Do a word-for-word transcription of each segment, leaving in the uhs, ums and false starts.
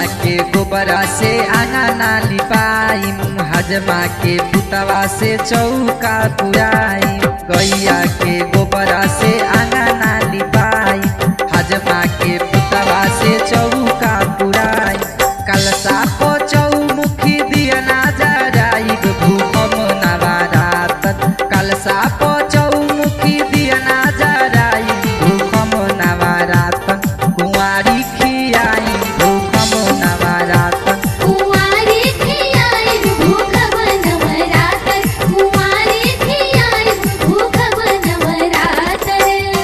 के गोबरा से आंगना लिपाई, हजमा के पुतवा से चौका पुराई। गैया के गोबरा से आंगना लिपाई, हजमा के पुतवा से चौका पुराई। कलसा को चौमुखी दिया ना जराई, भूखम नवरातन। कलसा को चौमुखी दिया ना जराई, भूखम नवरातन। कुंवारी खियाई भूखम नवरातन। कुंवारी खियाई भूखम नवरातन। कुंवारी खियाई भूखम नवरातन।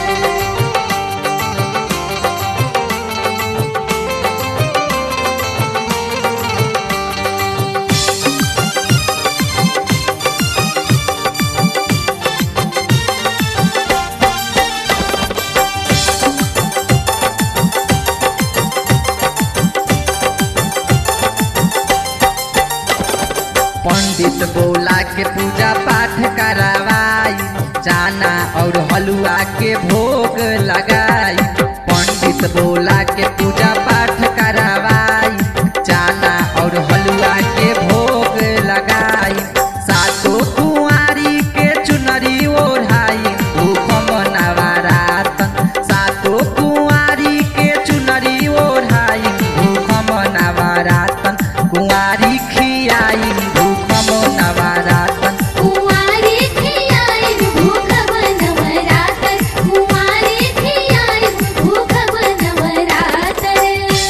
पंडित बोला के पूजा पाठ करवाई, चाना और हलुआ के भोग लगाई। पंडित बोला के पूजा पाठ करवाई, चाना और हलुआ के भोग लगाई। सातों कुंवारी के चुनरी ओढ़ाई, भूखम नवरातन। सातों कुंवारी के चुनरी ओढ़ाई, भूखम नवरातन। कुंवारी खियाई भूखम नवरातन। कुंवारी खियाई भूखम नवरातन। कुंवारी खियाई भूखम नवरातन।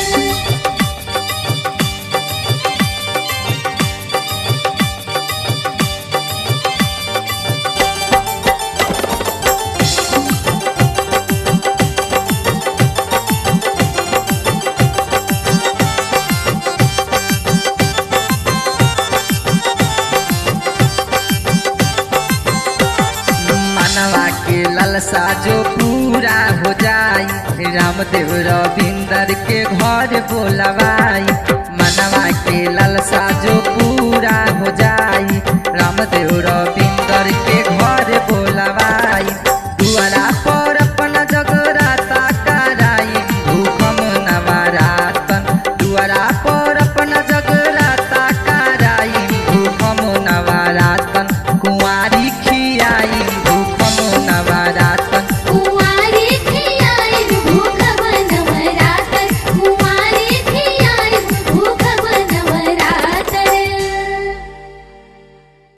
मनवा के ललसा जो पूरा हो जाई, रामदेव रविंदर के घर बोलवाई। मनवा के ललसा जो पूरा हो जाई, रामदेव रविंदर के